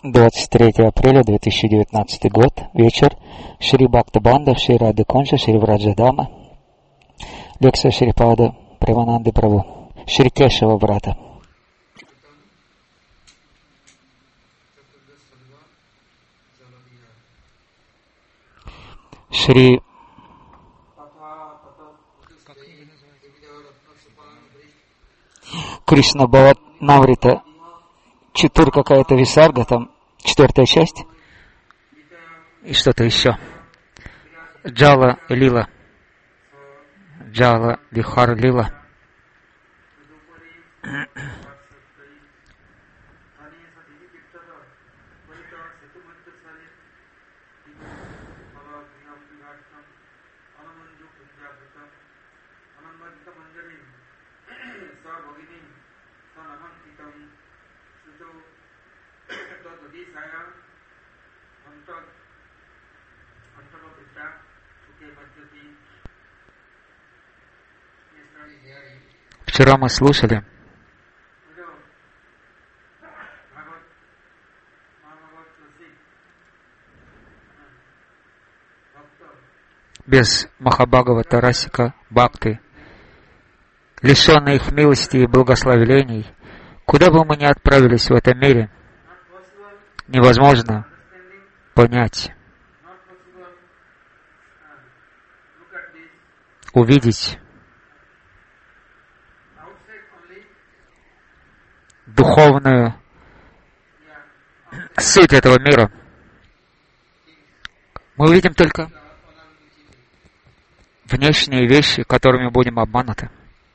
23 апреля 2019 год, вечер, Шри Бхактабанда, Шри Рады Кунджа, Шри Враджадама, лекция Шрипада Премананды Прабhu, Шри Кешава брата. Шри Кришна Бхаванамрита Читур какая-то Висарга, там 4-я часть и что-то еще. Джала Лила. Джала Вихар Лила. Вчера мы слушали без Махабхагавата Расика Бхакти, лишенные их милости и благословений, куда бы мы ни отправились в этом мире, невозможно понять, увидеть духовную суть этого мира. Мы увидим только внешние вещи, которыми будем обмануты.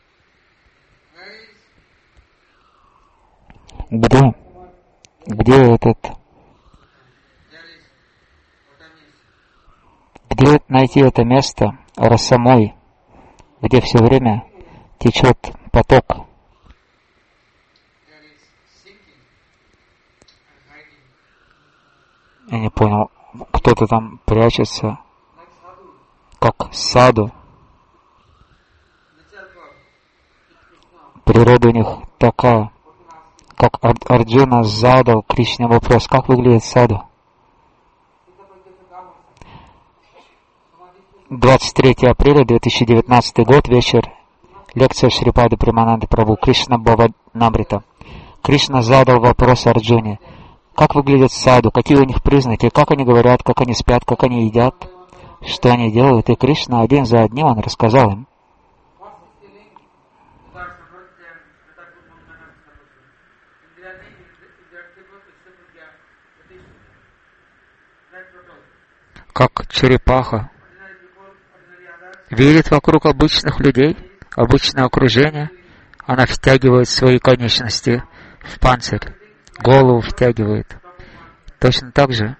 Где найти это место Расамой, где все время течет поток? Я не понял, кто-то там прячется, как саду. Природа у них такая, как Арджуна задал Кришне вопрос, как выглядит саду. 23 апреля 2019 год, вечер, лекция Шрипады Премананды Прабhu, Кришна Бхаванамрита. Кришна задал вопрос Арджуне, как выглядит саду, какие у них признаки, как они говорят, как они спят, как они едят, что они делают. И Кришна один за одним он рассказал им. Как черепаха видит вокруг обычных людей, обычное окружение, она втягивает свои конечности в панцирь, голову втягивает. Точно так же,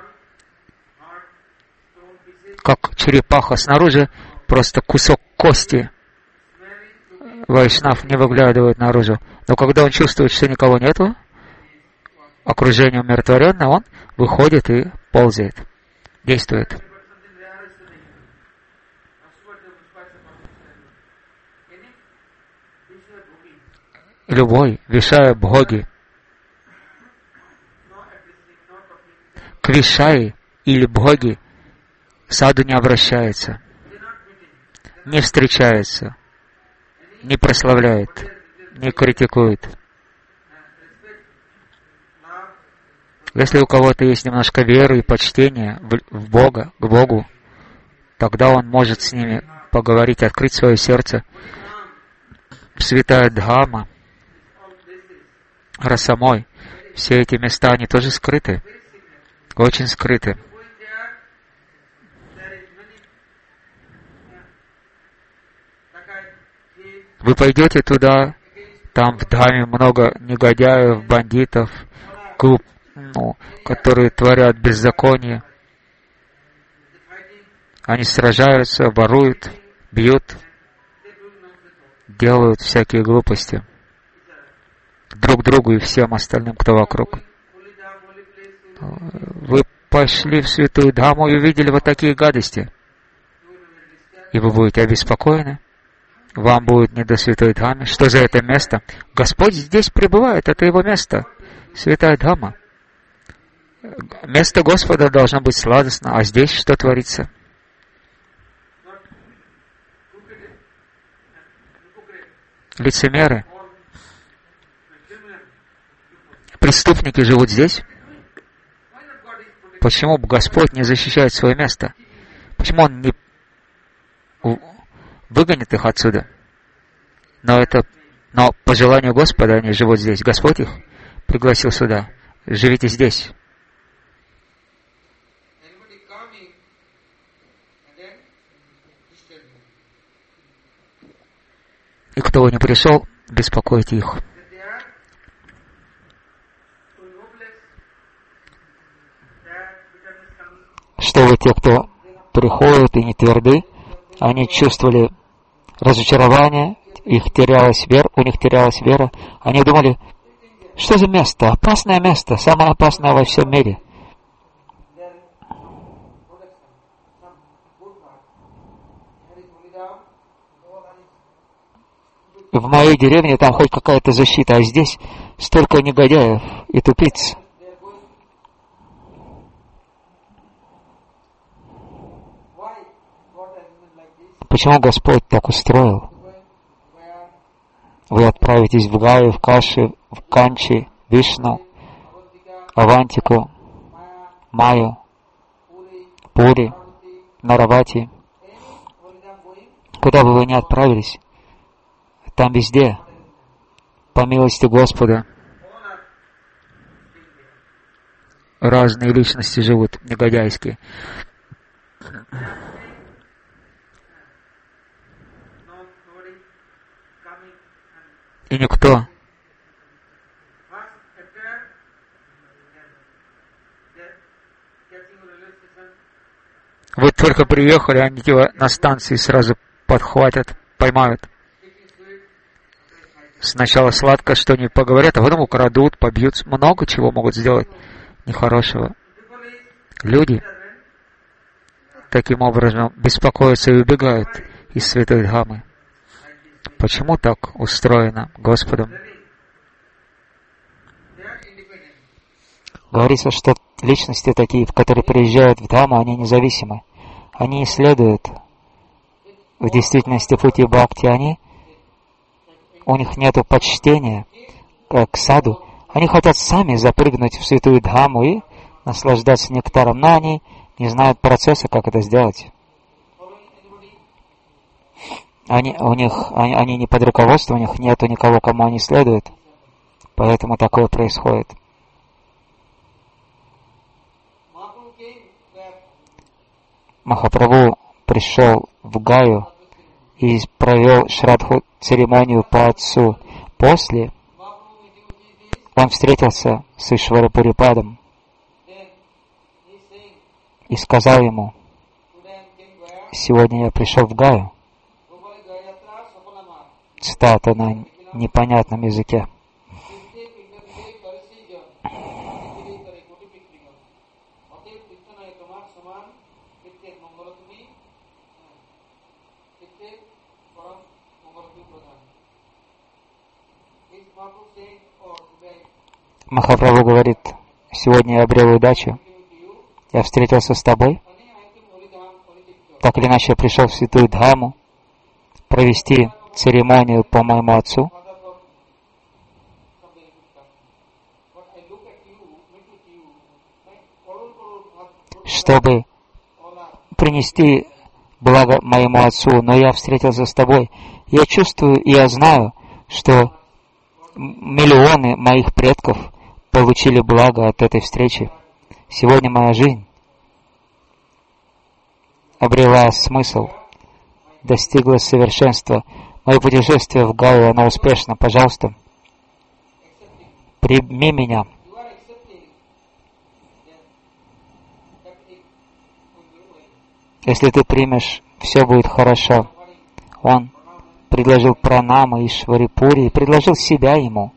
как черепаха снаружи, просто кусок кости. Вайшнав не выглядывает наружу. Но когда он чувствует, что никого нету, окружение умиротворенно, он выходит и ползает, действует. Любой, вишая бхоги, к вишае или бхоги саду не обращается, не встречается, не прославляет, не критикует. Если у кого-то есть немножко веры и почтения в Бога, к Богу, тогда он может с ними поговорить, открыть свое сердце. Святая Дхама, Расамой, все эти места, они тоже скрыты, очень скрыты. Вы пойдете туда, там в Дхаме много негодяев, бандитов, которые творят беззаконие. Они сражаются, воруют, бьют, делают всякие глупости друг другу и всем остальным, кто вокруг. Вы пошли в святую Дхаму и увидели вот такие гадости, и вы будете обеспокоены. Вам будет не до святой Дхамы. Что за это место? Господь здесь пребывает, это Его место. Святая Дхама. Место Господа должно быть сладостно, а здесь что творится? Лицемеры, преступники живут здесь. Почему Господь не защищает свое место? Почему Он не выгонит их отсюда? Но по желанию Господа они живут здесь. Господь их пригласил сюда. Живите здесь. И кто не пришел, беспокойте их. Чтобы те, кто приходит и не тверды, они чувствовали разочарование, у них терялась вера, они думали, что за место? Опасное место, самое опасное во всем мире. В моей деревне там хоть какая-то защита, а здесь столько негодяев и тупиц. Почему Господь так устроил? Вы отправитесь в Гаю, в Каши, в Канчи, Вишну, Авантику, Майю, Пури, Наравати. Куда бы вы ни отправились, там везде, по милости Господа, разные личности живут, негодяйские. И никто вы только приехали, они тебя на станции сразу подхватят, поймают. Сначала сладко, что не поговорят, а потом украдут, побьют. Много чего могут сделать нехорошего. Люди таким образом беспокоятся и убегают из Святой Дхамы. Почему так устроено Господом? Говорится, что личности такие, которые приезжают в Дхаму, они независимы. Они исследуют в действительности пути бхакти. У них нет почтения к саду. Они хотят сами запрыгнуть в Святую Дхаму и наслаждаться нектаром, но они не знают процесса, как это сделать. Они не под руководством, у них нету никого, кому они следуют. Поэтому такое происходит. Махапрабху пришел в Гаю и провел шрадху церемонию по отцу. После он встретился с Ишварапурипадом и сказал ему: «Сегодня я пришел в Гаю». Цитата на непонятном языке. Махапрабху говорит: «Сегодня я обрел удачу, я встретился с тобой, так или иначе я пришел в Святую Дхаму провести церемонию по моему отцу, чтобы принести благо моему отцу, но я встретился с тобой. Я чувствую и я знаю, что миллионы моих предков получили благо от этой встречи. Сегодня моя жизнь обрела смысл, достигла совершенства. Мое путешествие в Гаю, оно успешно. Пожалуйста, прими меня». Если ты примешь, все будет хорошо. Он предложил пранама Ишварипури и предложил себя ему.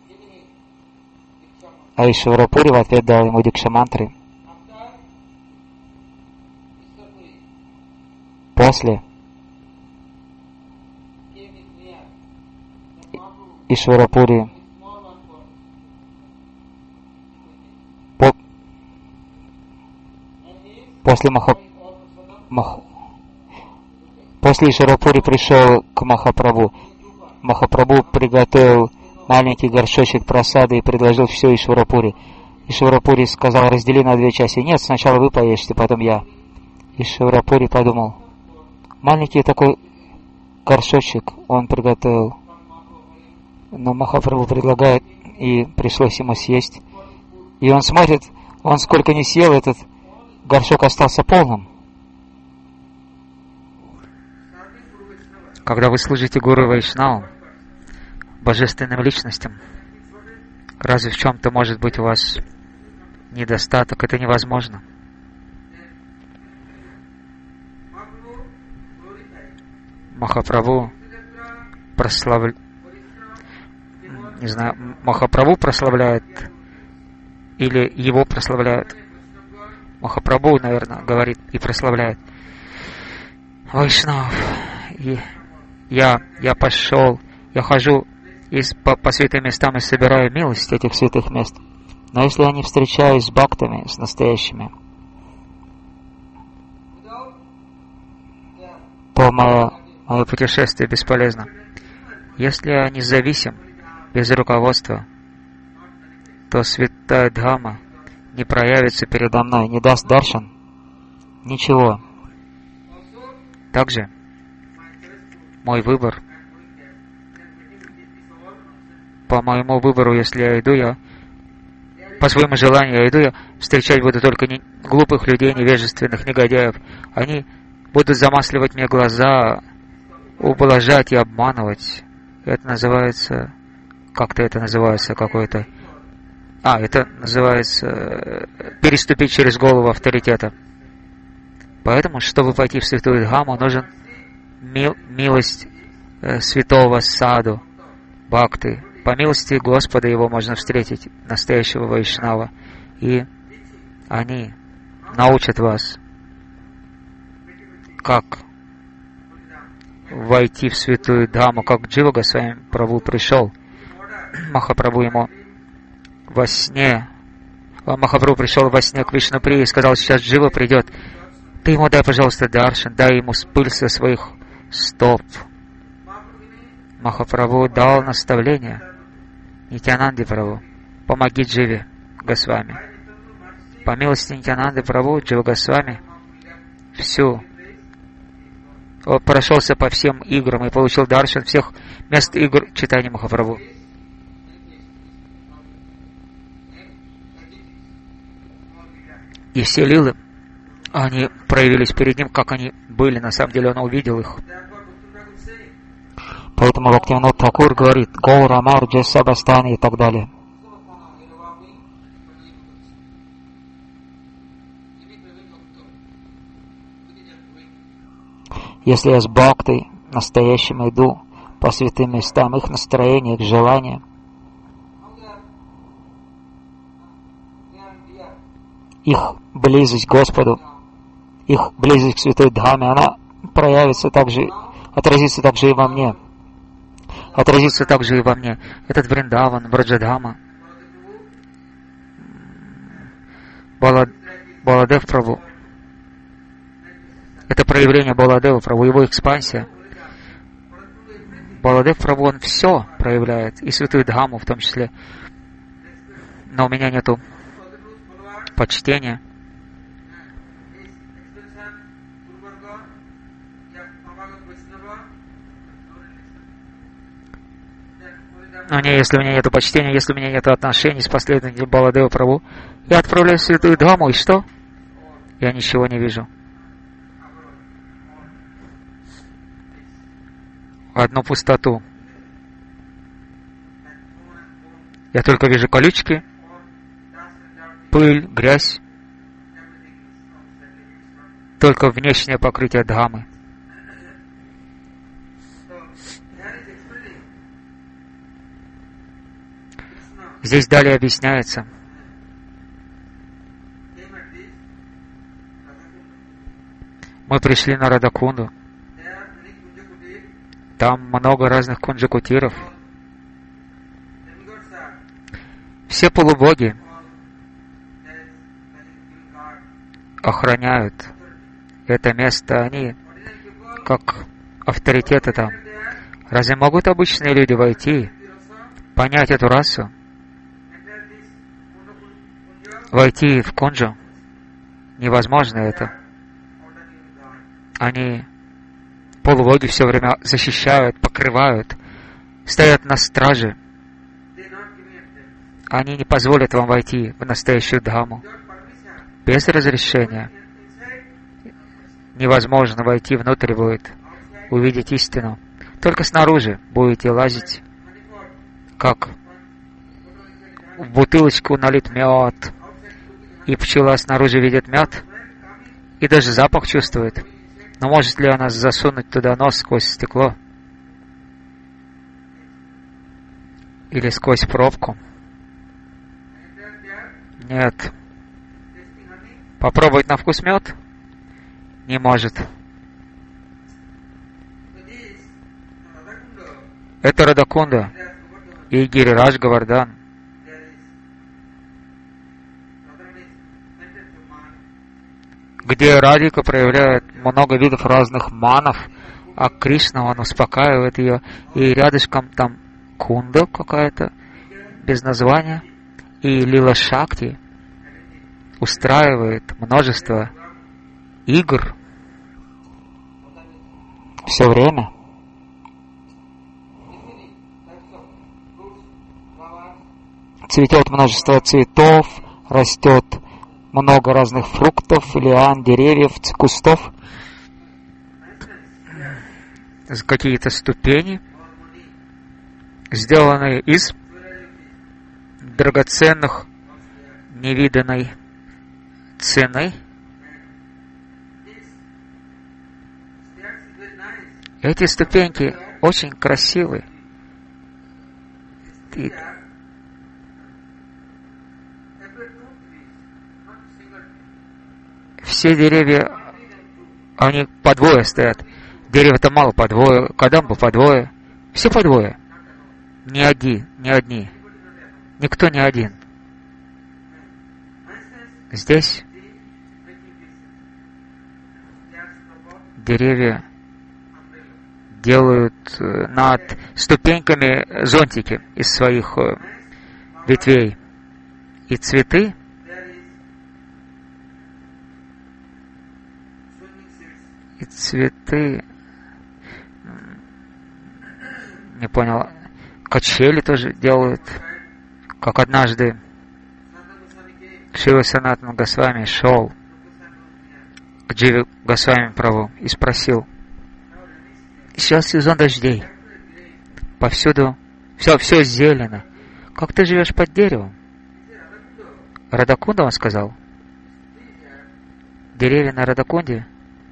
А Ишварипури в ответ дал ему дикшамантры. После Ишварипури После После Ишварапури пришел к Махапрабху. Махапрабху приготовил маленький горшочек прасады и предложил все Ишварапури. Ишварапури сказал: раздели на 2 части. Нет, сначала вы поешьте, потом я. Ишварапури подумал: маленький такой горшочек он приготовил, но Махапрабху предлагает, и пришлось ему съесть. И он смотрит, он сколько не съел, этот горшок остался полным. Когда вы служите Гуру Вайшнаву, божественным личностям, разве в чем-то может быть у вас недостаток? Это невозможно. Махапрабху Махапрабху прославляет или его прославляют? Махапрабху, наверное, говорит и прославляет Вайшнав. И я хожу по святым местам и собираю милость этих святых мест. Но если я не встречаюсь с бхактами, с настоящими, то мое путешествие бесполезно. Если я независим, без руководства, то святая Дхама не проявится передо мной, не даст даршан, ничего. Также мой выбор, по моему выбору, если я иду, по своему желанию я встречать буду только глупых людей, невежественных, негодяев. Они будут замасливать мне глаза, ублажать и обманывать. Это называется... Как-то это называется какое-то... это называется переступить через голову авторитета. Поэтому, чтобы пойти в святую Дхаму, нужен милость святого саду, бхакты. По милости Господа его можно встретить, настоящего Вайшнава. И они научат вас, как войти в святую Дхаму, как Джива Госвами Прабху пришел. Махапрабху пришел во сне к Вишнуприе и сказал: сейчас Джива придет. Ты ему дай, пожалуйста, даршан, дай ему пыль со своих стоп. Махапрабху дал наставление Нитьянанде Прабху: помоги Дживе Госвами. По милости Нитьянанды Прабху, Джива Госвами прошелся по всем играм и получил даршан всех мест игр читания Махапрабху. И все лилы, они проявились перед ним, как они были. На самом деле он увидел их. Поэтому Бхактивинод Тхакур говорит: Гаура Амар Джесабастани и так далее. Если я с бхактой настоящим иду по святым местам, их настроение, их желание, их близость к Господу, их близость к святой Дхаме, она проявится также, отразится также и во мне. Отразится также и во мне. Этот Вриндаван, Браджадхама, Баладев Прабху. Это проявление Баладева Прабху, его экспансия. Баладев Прабху, он все проявляет, и святую Дхаму в том числе. Но у меня нету почтения. Но если у меня нет почтения, если у меня нет отношений с последователями Баладева Прабху, я отправляюсь в святую Дхаму, и что? Я ничего не вижу. Одну пустоту. Я только вижу колючки, пыль, грязь. Только внешнее покрытие Дхамы. Здесь далее объясняется. Мы пришли на Радакунду. Там много разных кунджакутиров. Все полубоги. охраняют это место, они как авторитеты там. Разве могут обычные люди войти, понять эту расу, войти в Кунджу? Невозможно это. Они полулоги все время защищают, покрывают, стоят на страже. Они не позволят вам войти в настоящую Дхамму. Без разрешения невозможно войти внутрь будет, увидеть истину. Только снаружи будете лазить, как в бутылочку налит мед, и пчела снаружи видит мед, и даже запах чувствует. Но может ли она засунуть туда нос сквозь стекло? Или сквозь пробку? Нет. Попробовать на вкус мед? Не может. Это Радакунда и Гирирадж Говардхан. Где Радика проявляет много видов разных манов, а Кришна, он успокаивает ее, и рядышком там Кунда какая-то, без названия, и Лила Шакти устраивает множество игр все время. Цветет множество цветов, растет много разных фруктов, лиан, деревьев, кустов. Какие-то ступени, сделанные из драгоценных, невиданной цены. Эти ступеньки очень красивы. Все деревья, они по двое стоят. Дерева-то мало по двое, кадамба по двое. Все по двое. Не одни. Никто не один. Здесь деревья делают над ступеньками зонтики из своих ветвей. И цветы не понял, качели тоже делают, как однажды Шрила Санатана Госвами шел к Дживе Госвами Прабху и спросил: сейчас сезон дождей, повсюду все зелено, как ты живешь под деревом? Радакунда, он сказал, деревья на Радакунде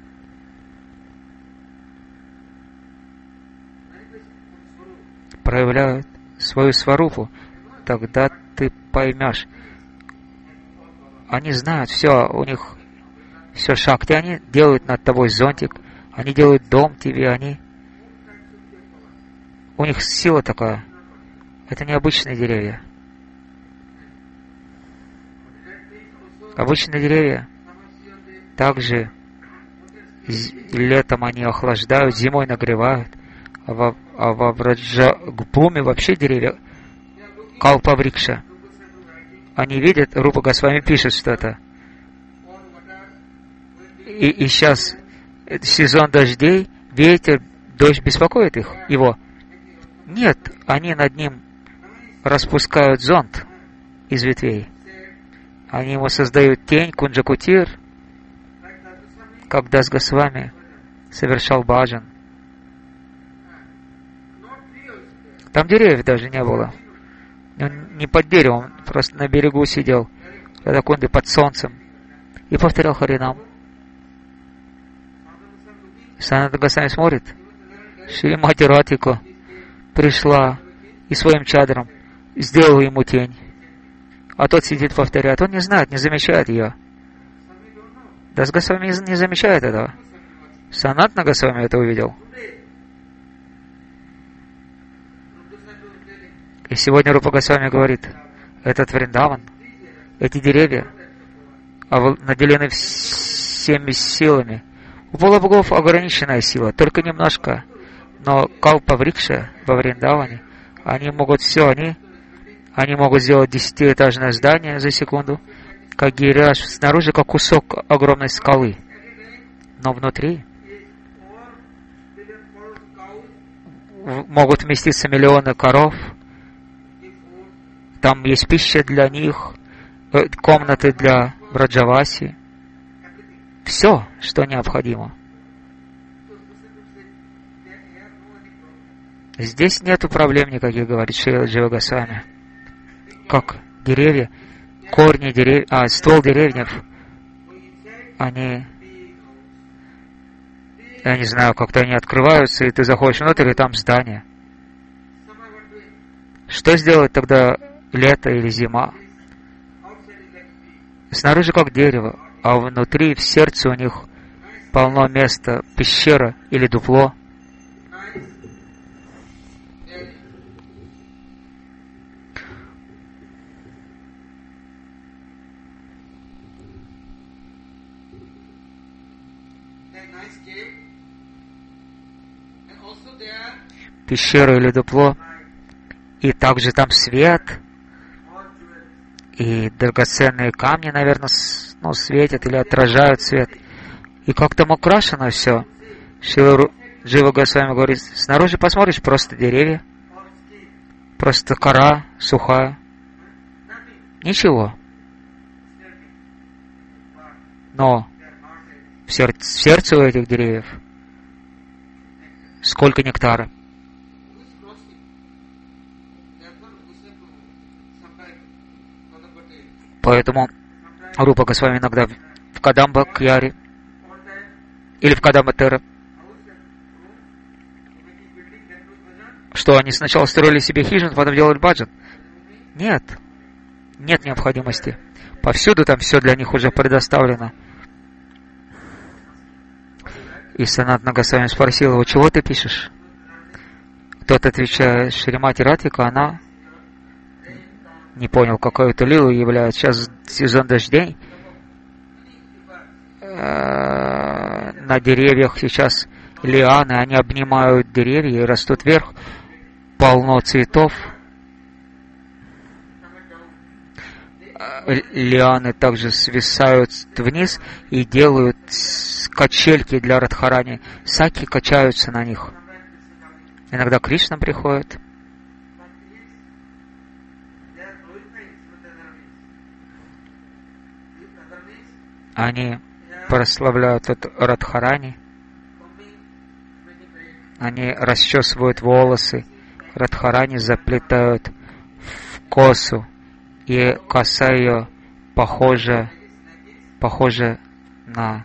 проявляют свою сварупу, тогда ты поймешь. Они знают все, у них все шакти, они делают над тобой зонтик, они делают дом тебе, у них сила такая. Это не обычные деревья. Обычные деревья также летом они охлаждают, зимой нагревают, а во Враджагупуме вообще деревья Калпаврикша. Они видят, Рупа Госвами пишет что-то. И сейчас сезон дождей, ветер, дождь беспокоит его. Нет, они над ним распускают зонт из ветвей. Они ему создают тень, кунджакутир, как Дас Госвами совершал баджан. Там деревьев даже не было. Он не под деревом, просто на берегу сидел, Радакунды под солнцем, и повторял Харинам. Санатана Госвами смотрит, Шримати Радика пришла и своим чадром сделала ему тень. А тот сидит, повторяет. Он не знает, не замечает ее. Дас Госвами не замечает этого. Санатана Госвами это увидел. И сегодня Рупа Госвами говорит, этот Вриндаван, эти деревья наделены всеми силами. У полубогов ограниченная сила, только немножко. Но Калпаврикша во Вриндаване, они могут все, они могут сделать 10-этажное здание за секунду, как Гирияж, снаружи как кусок огромной скалы. Но внутри могут вместиться миллионы коров, там есть пища для них, комнаты для Браджаваси, все, что необходимо. Здесь нету проблем никаких, говорит Шрила Джива Госвами. Как деревья, корни деревьев, ствол деревьев, я не знаю, как-то они открываются, и ты заходишь внутрь, и там здание. Что сделать тогда лето или зима? Снаружи как дерево, а внутри, в сердце у них полно места, пещера или дупло. Пещера или дупло, и также там свет, и драгоценные камни, наверное, светят или отражают свет. И как там украшено все. Шрила Джива Госвами говорит, снаружи посмотришь, просто деревья, просто кора сухая, ничего. Но в сердце у этих деревьев сколько нектара. Поэтому Рупа Госвами иногда в Кадамба Кьяре или в Кадамба Тера, что они сначала строили себе хижину, потом делали баджан. Нет необходимости. Повсюду там все для них уже предоставлено. И Санатана Госвами спросил его, чего ты пишешь? Тот отвечает, Шримати Радхика, она не понял, какую-то лилу является. Сейчас сезон дождей. На деревьях сейчас лианы, они обнимают деревья и растут вверх. Полно цветов. Лианы также свисают вниз и делают качельки для Радхарани. Саки качаются на них. Иногда Кришна приходит. Они прославляют Радхарани. Они расчесывают волосы. Радхарани заплетают в косу. И коса ее похожа на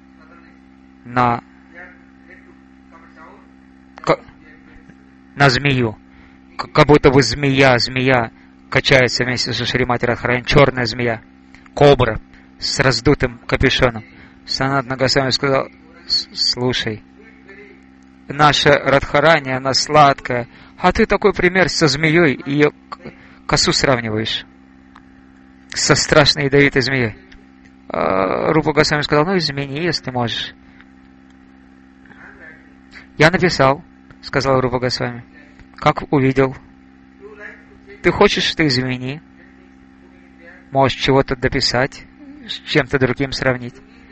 змею. Как будто бы змея качается вместе со Шримати Радхарани. Черная змея. Кобра с раздутым капюшоном. Санатана Госвами сказал, слушай, наша Радхарани, она сладкая, а ты такой пример со змеей, ее косу сравниваешь со страшной ядовитой змеей. Рупа Госвами сказал, ну измени, если можешь. Я написал, сказал Рупа Госвами, как увидел. Ты хочешь, ты измени. Можешь чего-то дописать, с чем-то другим сравнить.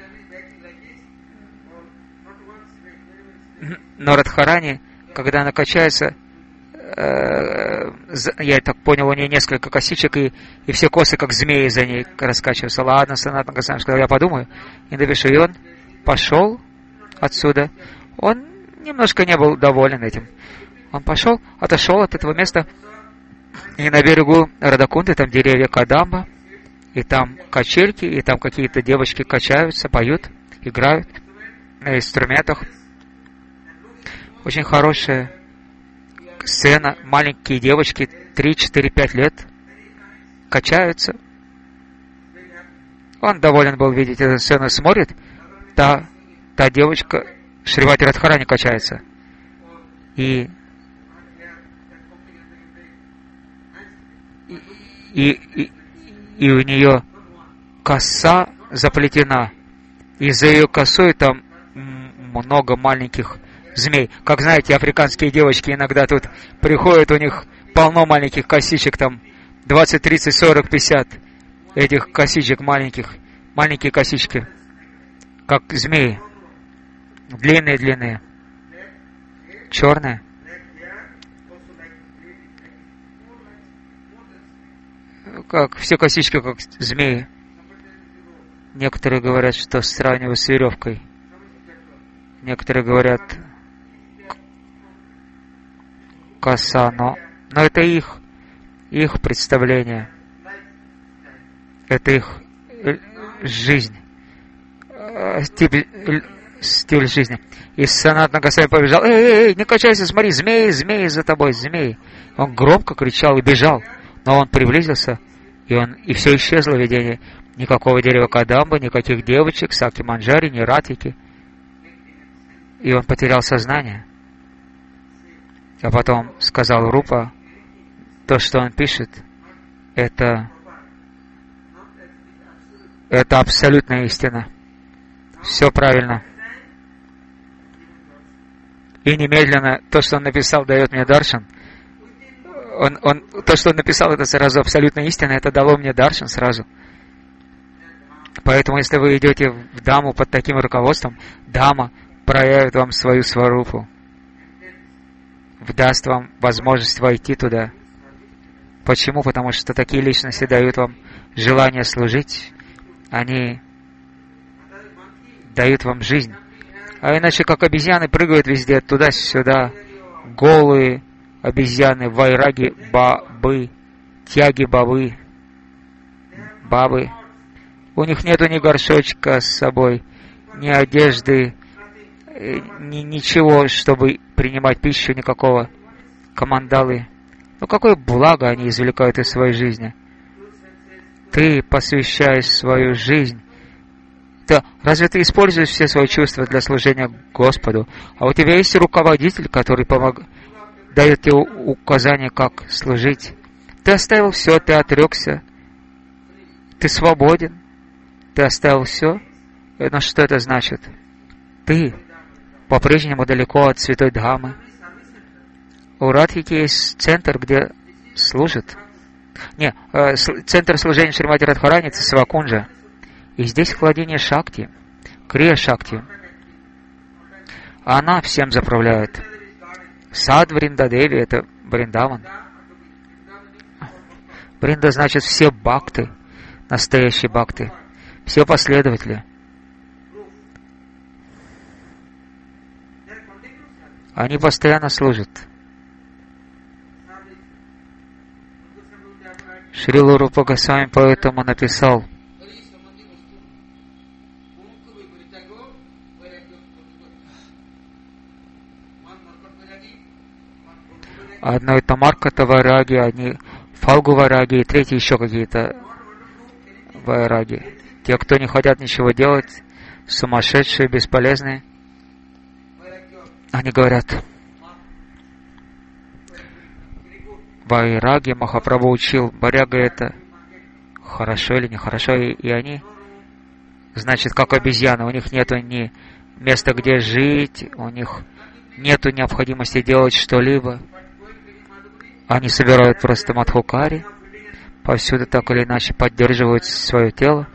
Но Радхарани, когда она качается, я так понял, у нее несколько косичек, и все косы, как змеи, за ней раскачиваются. Ладно, Санатана Госвами сказал, я подумаю и напишу. И он пошел отсюда. Он немножко не был доволен этим. Он пошел, отошел от этого места, и на берегу Радакунды, там деревья Кадамба, и там качельки, и там какие-то девочки качаются, поют, играют на инструментах. Очень хорошая сцена. Маленькие девочки, 3, 4, 5 лет, качаются. Он доволен был видеть эту сцену, смотрит. Та девочка, Шримати Радхарани, качается. И у нее коса заплетена И за ее косой там много маленьких змей. Как знаете, африканские девочки иногда тут приходят, у них полно маленьких косичек, там 20, 30, 40, 50 этих косичек маленьких. Маленькие косички, как змеи. Длинные-длинные. Черные. Как все косички, как змеи. Некоторые говорят, что сравнивают с веревкой. Некоторые говорят коса, но это их представление. Это их жизнь. Стиль жизни. И Санатана Госвами побежал. Эй, не качайся, смотри, змеи за тобой, змеи. Он громко кричал и бежал. Но он приблизился, и все исчезло в видении. Никакого дерева Кадамбы, никаких девочек, Саки Манджари, ни Ратики. И он потерял сознание. А потом сказал Рупа, то, что он пишет, это абсолютная истина. Все правильно. И немедленно то, что он написал, дает мне даршан. То, что он написал, это сразу абсолютная истина, это дало мне даршан сразу. Поэтому, если вы идете в Даму под таким руководством, Дама проявит вам свою сварупу, даст вам возможность войти туда. Почему? Потому что такие личности дают вам желание служить, они дают вам жизнь. А иначе, как обезьяны прыгают везде, туда-сюда, голые обезьяны, вайраги, бабы, тяги бабы. У них нету ни горшочка с собой, ни одежды, ничего, чтобы принимать пищу, никакого командалы. Ну какое благо они извлекают из своей жизни? Ты посвящаешь свою жизнь. Разве ты используешь все свои чувства для служения Господу? А у тебя есть руководитель, который дает тебе указания, как служить. Ты оставил все, ты отрекся. Ты свободен. Ты оставил все. Но что это значит? Ты по-прежнему далеко от Святой Дхамы. У Радхики есть центр, где служат. Центр служения Шримати Радхарани — это Свакунджа. И здесь владение Шакти, Крия Шакти. Она всем заправляет. Сад Вриндадеви — это Вриндаван. Вринда значит все бхакты, настоящие бхакты, все последователи. Они постоянно служат. Шрила Рупа Госвами поэтому написал: одно это Марката Вайраги, одни Фалгу Вайраги, и третьи еще какие-то Вайраги. Те, кто не хотят ничего делать, сумасшедшие, бесполезные, они говорят: Вайраги Махапрабху учил, вайрага это хорошо или нехорошо, и они, значит, как обезьяны, у них нету ни места, где жить, у них нету необходимости делать что-либо. Они собирают просто мадхукари, повсюду так или иначе поддерживают свое тело,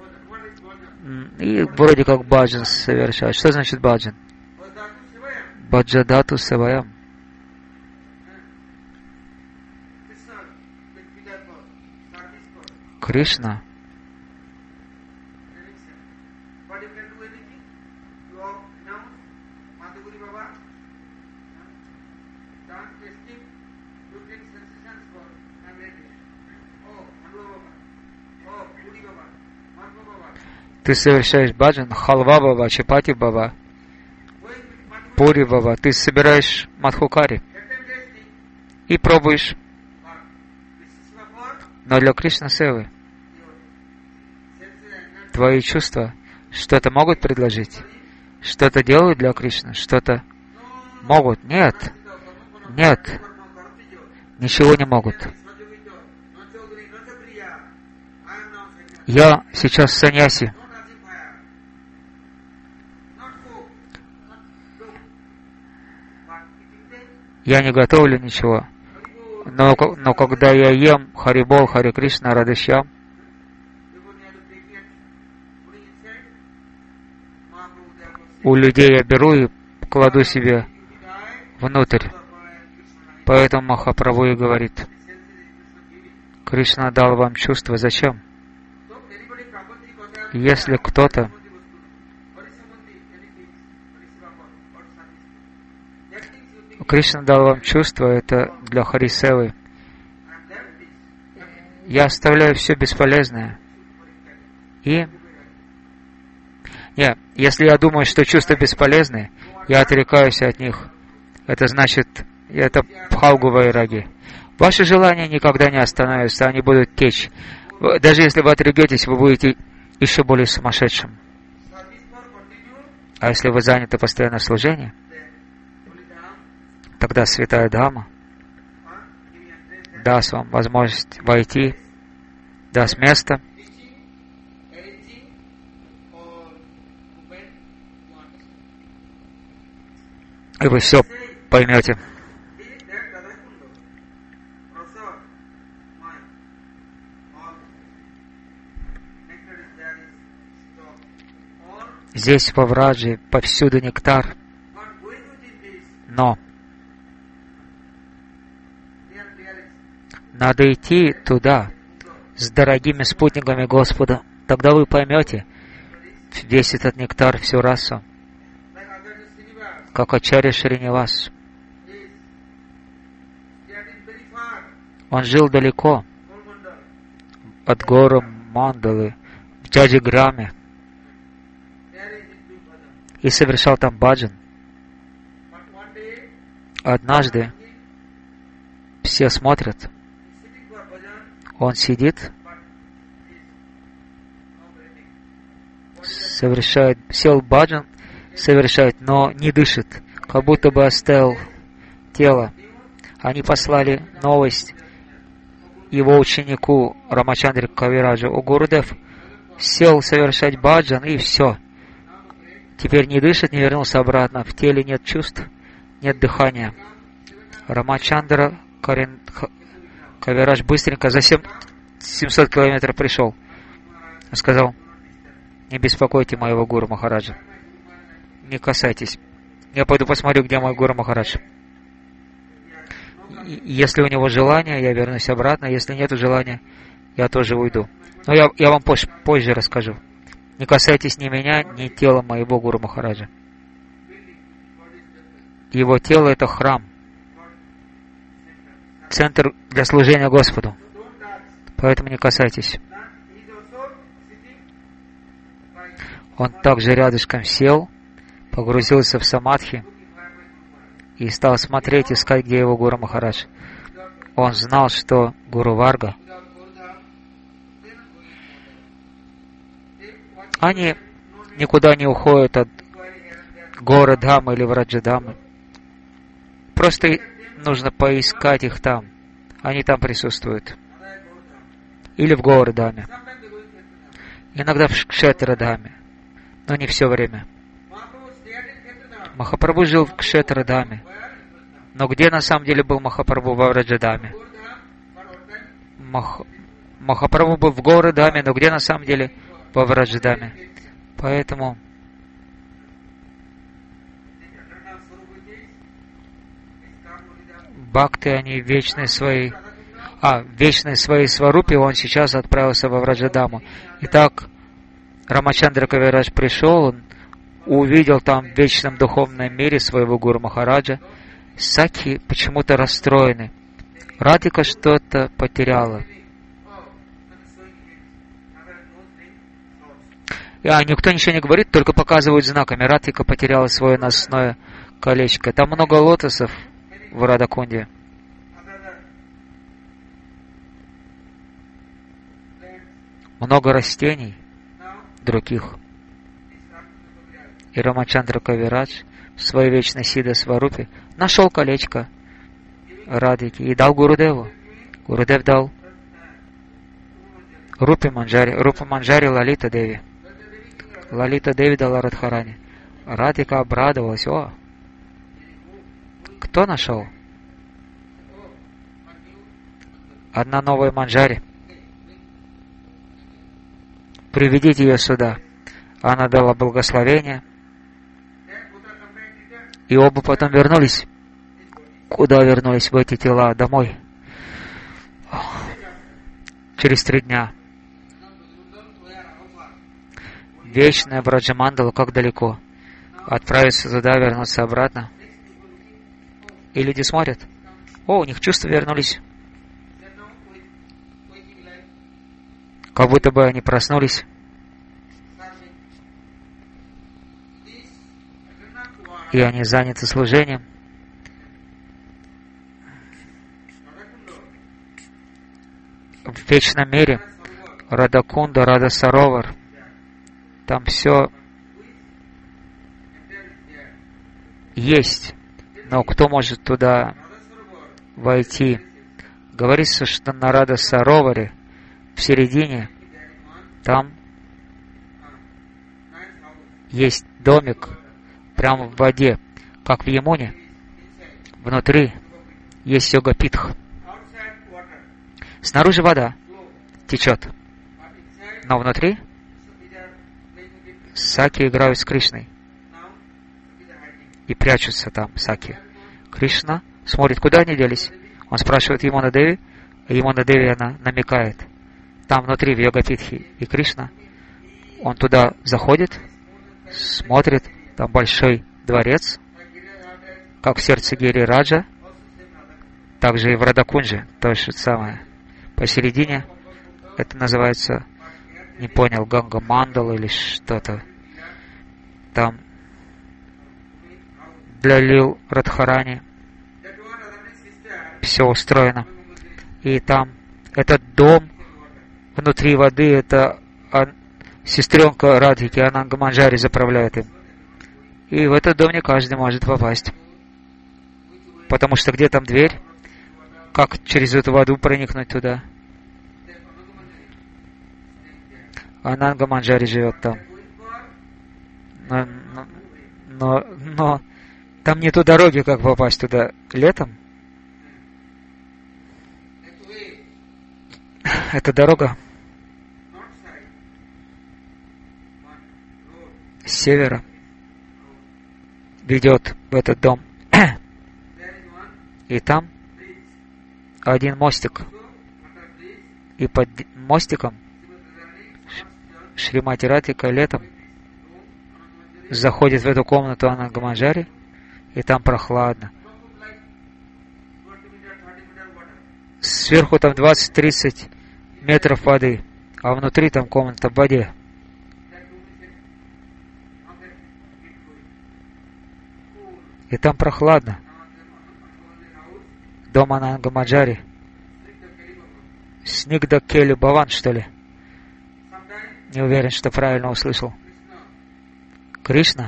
и вроде как баджан совершают. Что значит баджан? Баджадату саваям. Кришна ты совершаешь баджан, халва баба, чапати баба, пури баба, ты собираешь мадхукари и пробуешь. Но для Кришна Севы твои чувства что-то могут предложить, что-то делают для Кришны, что-то могут. Нет, ничего не могут. Я сейчас саньяси. Я не готовлю ничего. Но когда я ем Харибол, Харе Кришна, Радышьям, у людей я беру и кладу себе внутрь. Поэтому Махапрабху и говорит: Кришна дал вам чувство, зачем? Если кто-то Кришна дал вам чувство, это для Харисевы. Я оставляю все бесполезное. И если я думаю, что чувства бесполезны, я отрекаюсь от них. Это значит, это Пхалгу Вайраги. Ваши желания никогда не остановятся, они будут течь. Даже если вы отрекетесь, вы будете еще более сумасшедшим. А если вы заняты постоянно служением, тогда Святая Дхама даст вам возможность войти, даст место, и вы все поймете. Здесь во Враджи повсюду нектар, но надо идти туда с дорогими спутниками Господа. Тогда вы поймете весь этот нектар, всю расу. Как Ачарья Шринивас. Он жил далеко от горы Мандалы, в Джаджиграме, и совершал там баджан. Однажды все смотрят, он сидит, сел баджан, совершает, но не дышит, как будто бы оставил тело. Они послали новость его ученику Рамачандре Кавираджу: о, Гурудев, сел совершать баджан, и все. Теперь не дышит, не вернулся обратно. В теле нет чувств, нет дыхания. Рамачандра Кавирадж быстренько за 700 километров пришел. Он сказал: не беспокойте моего Гуру Махараджа. Не касайтесь. Я пойду посмотрю, где мой Гуру Махарадж. Если у него желание, я вернусь обратно. Если нет желания, я тоже уйду. Но я вам позже расскажу. Не касайтесь ни меня, ни тела моего Гуру Махараджа. Его тело — это храм, центр для служения Господу. Поэтому не касайтесь. Он также рядышком сел, погрузился в самадхи и стал смотреть, искать, где его Гуру Махарадж. Он знал, что Гуру Варга, они никуда не уходят от горы Дхамы или Враджадамы. Просто нужно поискать их там. Они там присутствуют. Или в Говардхаме. Иногда в Кшетрадхаме. Но не все время. Махапрабху жил в Кшетрадхаме. Но где на самом деле был Махапрабху? Во Враджадаме. Махапрабху был в Говардхаме, но где на самом деле? Во Враджадаме. Поэтому бхакты, они вечные свои сварупе, он сейчас отправился во Враджадаму. Итак, Рамачандра Кавирадж пришел, он увидел там в вечном духовном мире своего Гуру Махараджа. Сакхи почему-то расстроены. Радхика что-то потеряла. Никто ничего не говорит, только показывают знаками. Радхика потеряла свое носное колечко. Там много лотосов в Радакунде. Много растений других. И Рамачандра Кавирадж в своей вечной Сида Сварупе нашел колечко Радхики и дал Гурудеву. Гурудев дал Рупи Манджари Лалита Деви. Лалита Деви дала Радхарани. Радхика обрадовалась: о, кто нашел? одна новая Манджари. Приведите ее сюда. Она дала благословение. И оба потом вернулись. Куда вернулись? В эти тела? Домой. Через 3 дня. Вечная Браджамандала, как далеко. Отправиться туда, вернуться обратно. И люди смотрят. О, у них чувства вернулись. Как будто бы они проснулись. И они заняты служением. В вечном мире Радакунда, Радасаровар. Там все есть. Но кто может туда войти? Говорится, что на Радасароваре в середине там есть домик прямо в воде, как в Ямуне. Внутри есть йога-питх. Снаружи вода течет, но внутри саки играют с Кришной и прячутся там саки. Кришна смотрит, куда они делись. Он спрашивает Ямуна Деви, и Ямуна Деви она намекает. Там внутри в йога-питхе. И Кришна, он туда заходит, смотрит, там большой дворец, как в сердце Гири Раджа, также и в Радакунже, то же самое. Посередине это называется, не понял, Ганга Мандал или что-то. Там для Лил Радхарани все устроено. И там этот дом внутри воды, это сестренка Радхики, Ананга Манджари заправляет им. И в этот дом не каждый может попасть. Потому что где там дверь? Как через эту воду проникнуть туда? Ананга Манджари живет там. Но там нету дороги, как попасть туда летом. Эта дорога с севера ведет в этот дом. И там один мостик. И под мостиком Шримати Радхика летом заходит в эту комнату Ананга Манджари, и там прохладно. Сверху там 20-30 метров воды, а внутри там комната в воде. И там прохладно. Дом Ананга Манджари. Снигда Кели Баван, что ли? Не уверен, что правильно услышал. Кришна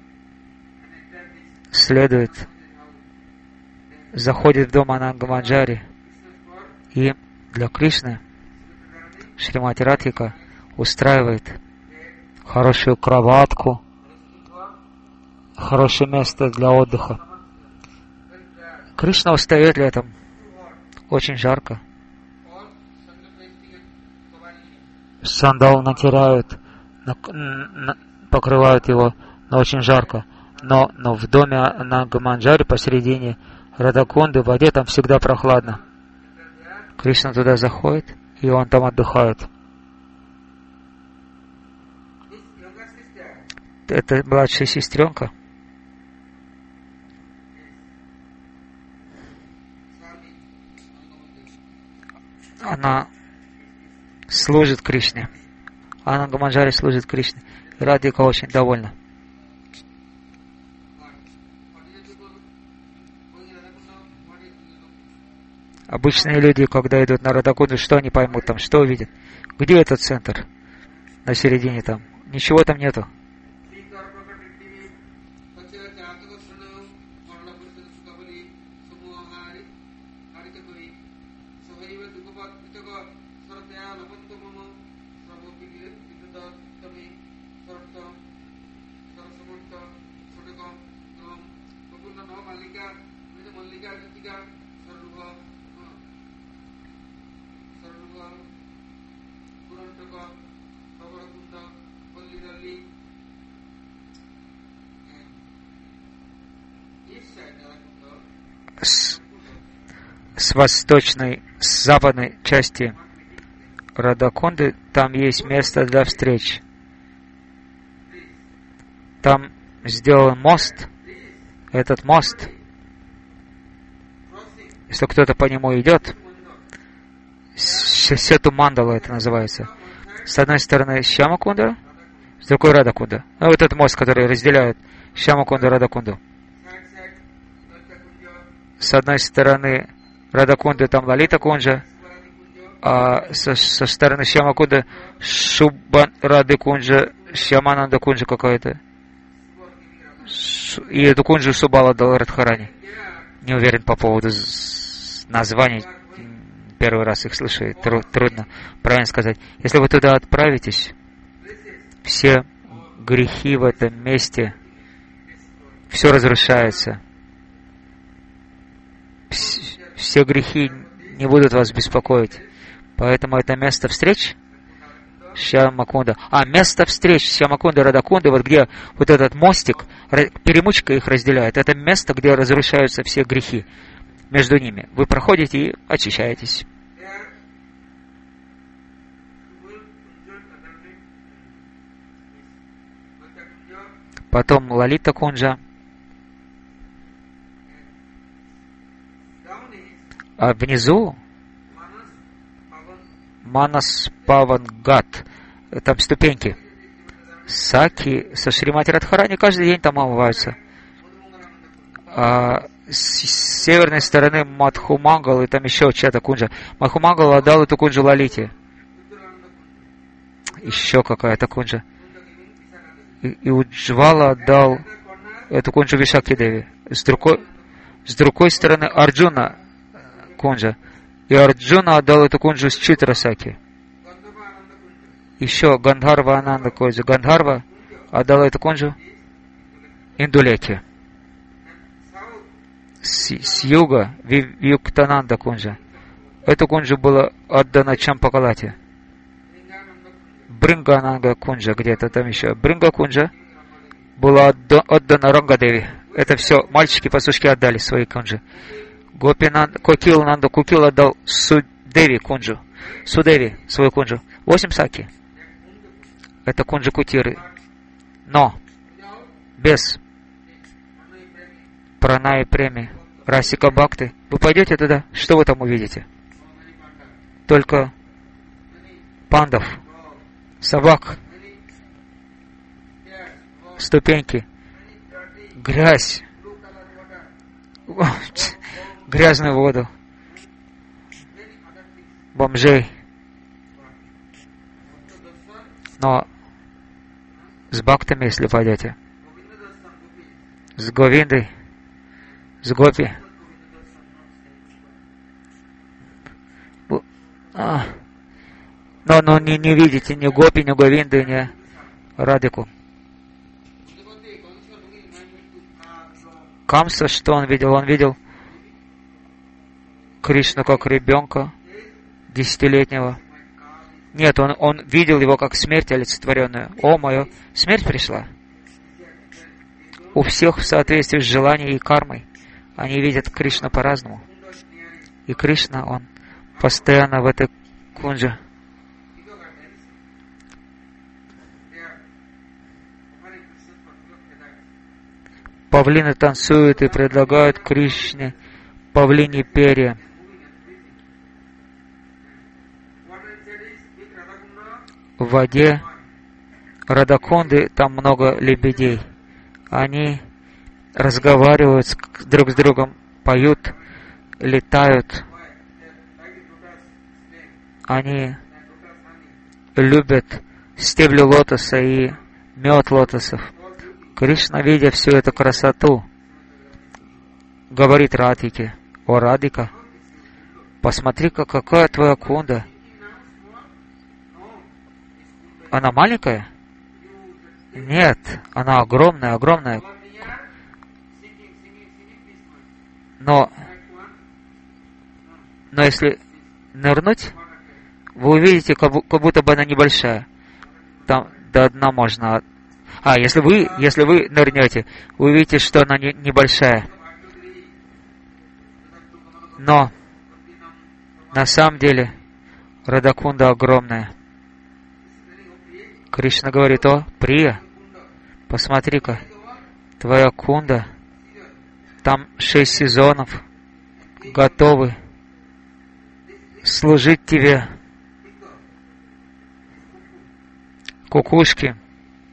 следует, заходит в дом Ананга Манджари, и для Кришны Шримати Радхика устраивает хорошую кроватку, хорошее место для отдыха. Кришна устает летом. Очень жарко. Сандал натирают, покрывают его, но очень жарко. Но в доме Ананга Манджари посередине Радакунды в воде там всегда прохладно. Кришна туда заходит, и он там отдыхает. Это младшая сестренка. Она служит Кришне. Ананга Манджари служит Кришне. И Радхика очень довольна. Обычные люди, когда идут на Радакунду, что они поймут там, что увидят? Где этот центр? На середине там. Ничего там нету. С восточной, с западной части Радакунды там есть место для встреч. Там сделан мост. Этот мост, если кто-то по нему идет, Сету Мандала это называется. С одной стороны Шьямакунда, с другой Радакунда. Ну, вот этот мост, который разделяет Шьямакунду и Радакунду. С одной стороны Радакунды там Лалита Кунджа, а со стороны Шьямакунда Шубан Рады Кунджа, Шьямананда Кунджа какая-то. И эту Кунджу Субала дал Радхарани. Не уверен по поводу названий. Первый раз их слышу, трудно правильно сказать. Если вы туда отправитесь, все грехи в этом месте, все разрушается. Все грехи не будут вас беспокоить. Поэтому это место встреч Шьямакунда. Место встреч Шьямакунда и Радакунды, вот где вот этот мостик, перемычка их разделяет, это место, где разрушаются все грехи между ними. Вы проходите и очищаетесь. Потом Лалита Кунджа. А внизу Манас Павангат. Там ступеньки. Саки со Шримати Радхарани каждый день там омываются. А с северной стороны Мадхумангал, и там еще чья-то кунджа. Мадхумангал отдал эту кунджу Лалите. Еще какая-то кунджа. И Уджвала отдал эту кунджу Вишакхи Деви. С другой стороны Арджуна кунджа. И Арджуна отдал эту кунджу с Читрасаки. Еще Гандхарва Ананда Кунджа. Гандхарва отдала эту кунджу Индулеке. С юга Вьюктананда Кунджа. Эту кунджу было отдано Чампакалате. Брингананда Кунджа где-то там еще. Бринга Кунджа была отдана Рангадеви. Это все мальчики пастушки отдали свои кунджи. Кокил Нанда Кукил отдал Судеви Кунджу. Судеви свою кунджу. 8 саки. Это кунджи Кутиры. Но без Пранаи Преми, Расика Бхакти, вы пойдете туда, что вы там увидите? Только пандов, собак, ступеньки, грязь, грязную воду, бомжей. Но с бхактами, если пойдете, с Говиндой, с Гопи, но не видите ни Гопи, ни Говинды, ни Радику. Камса, что он видел? Он видел Кришну как ребенка 10-летнего. Нет, он видел его как смерть олицетворенную. О, мое, смерть пришла. У всех в соответствии с желанием и кармой. Они видят Кришну по-разному. И Кришна, он постоянно в этой кунже. Павлины танцуют и предлагают Кришне павлиньи перья. В воде Радакунды там много лебедей. Они разговаривают друг с другом, поют, летают. Они любят стебли лотоса и мед лотосов. Кришна, видя всю эту красоту, говорит Радике: «О, Радика, посмотри-ка, какая твоя кунда. Она маленькая? Нет, она огромная, огромная. Но если нырнуть вы увидите, как будто бы она небольшая. Там до дна можно... если вы нырнете, вы увидите, что она небольшая. Но на самом деле Радакунда огромная. Кришна говорит: о, Прия, посмотри-ка, твоя кунда, там 6 сезонов готовы служить тебе. Кукушки.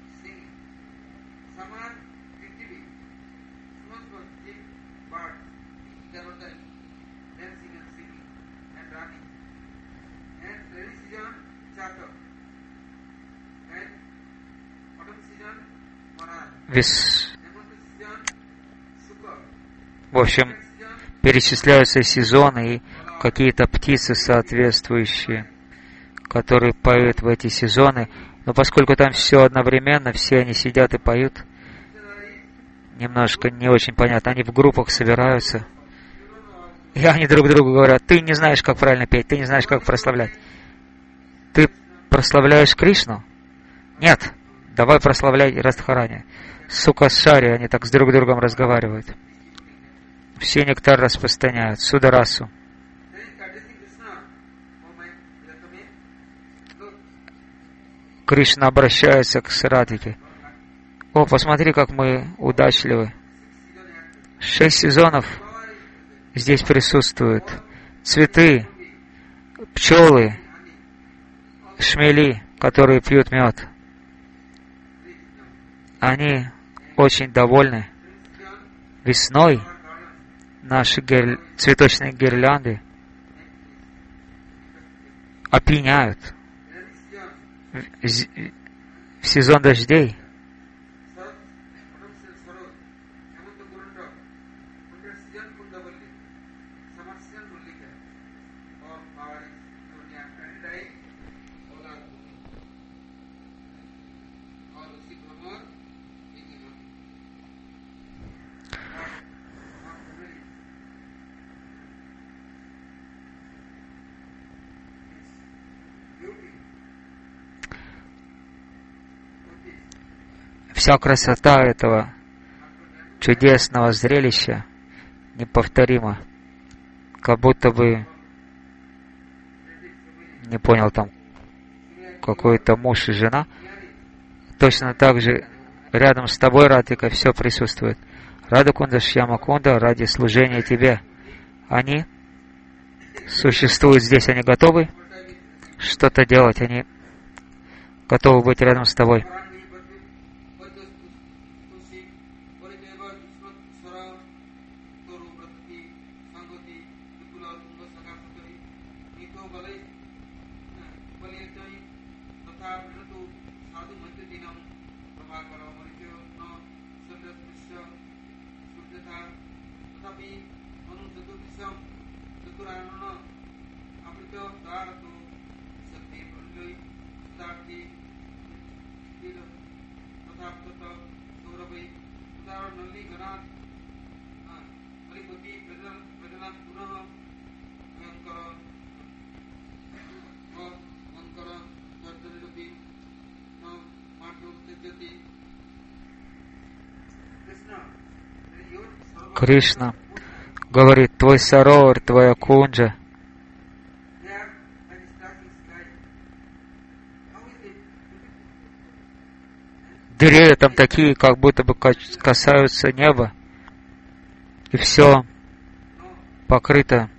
В общем, перечисляются сезоны и какие-то птицы соответствующие, которые поют в эти сезоны. Но поскольку там все одновременно, все они сидят и поют, немножко не очень понятно. Они в группах собираются, и они друг другу говорят: ты не знаешь, как правильно петь, ты не знаешь, как прославлять. Ты прославляешь Кришну? Нет, давай прославляй Радхарани. Сукасари, они так с друг другом разговаривают. Все нектар распространяют, Сударасу. Кришна обращается к Радхике: о, посмотри, как мы удачливы. 6 сезонов здесь присутствуют. Цветы, пчелы, шмели, которые пьют мед. Они очень довольны. Весной наши цветочные гирлянды опьяняют. В сезон дождей вся красота этого чудесного зрелища неповторима. Как будто бы, не понял, там какой-то муж и жена. Точно так же рядом с тобой, Радхика, все присутствует. Радакунда, Шьямакунда ради служения тебе. Они существуют здесь, они готовы что-то делать, они готовы быть рядом с тобой. Кришна говорит: твой саровар, твоя кунджа, деревья там такие, как будто бы касаются неба, и все покрыто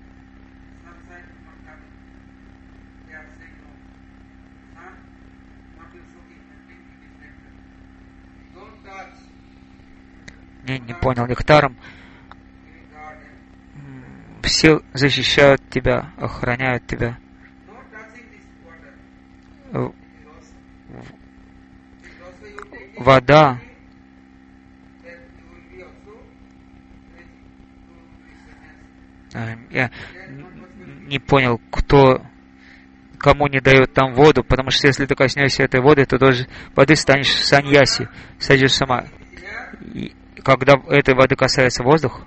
не понял, нектаром. Все защищают тебя, охраняют тебя. Вода я не понял, кому не дает там воду, потому что если ты коснешься этой воды, то тоже воды станешь саньяси, сойдешь с ума. И когда этой воды касается воздух,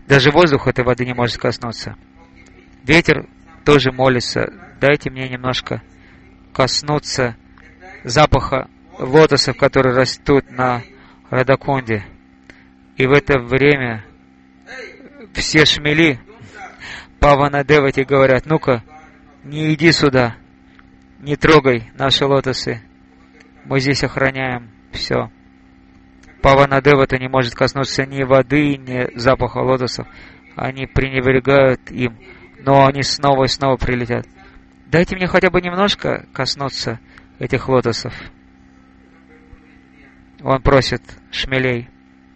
Даже воздух этой воды не может коснуться. Ветер тоже молится: дайте мне немножко коснуться запаха лотосов, которые растут на Радакунде. И в это время все шмели Паванадевати говорят: ну-ка, не иди сюда, не трогай наши лотосы, мы здесь охраняем все. Паванадевата не может коснуться ни воды, ни запаха лотосов. Они пренебрегают им, но они снова и снова прилетят. Дайте мне хотя бы немножко коснуться этих лотосов. Он просит шмелей.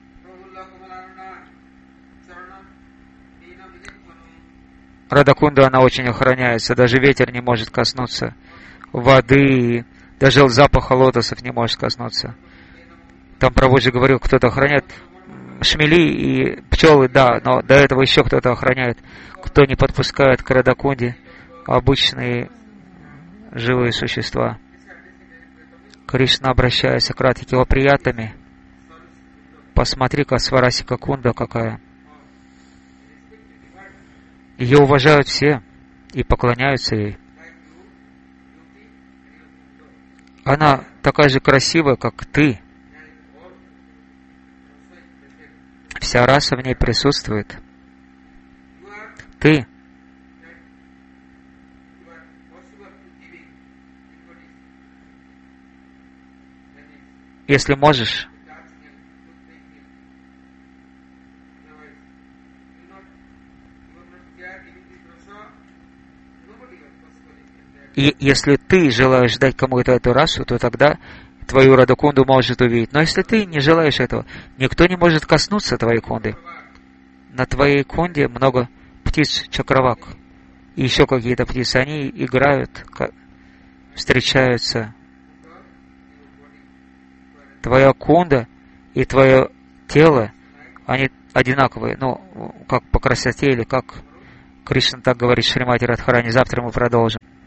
Радакунда, она очень охраняется, даже ветер не может коснуться воды, даже запаха лотосов не может коснуться. Там Прабхуджи говорил, кто-то охраняет шмели и пчелы, да, но до этого еще кто-то охраняет, кто не подпускает к Радакунде обычные живые существа. Кришна обращается к Радхике: о приятами, посмотри-ка, Сварасика Кунда какая. Ее уважают все и поклоняются ей. Она такая же красивая, как ты. Вся раса в ней присутствует. Ты если можешь, и если ты желаешь дать кому-то эту расу, то тогда твою Радакунду может увидеть. Но если ты не желаешь этого, никто не может коснуться твоей кунды. На твоей кунде много птиц чакравак и еще какие-то птицы. Они играют, встречаются. Твоя кунда и твое тело, они одинаковые, как по красоте или как Кришна так говорит в Шримати Радхарани. Завтра мы продолжим.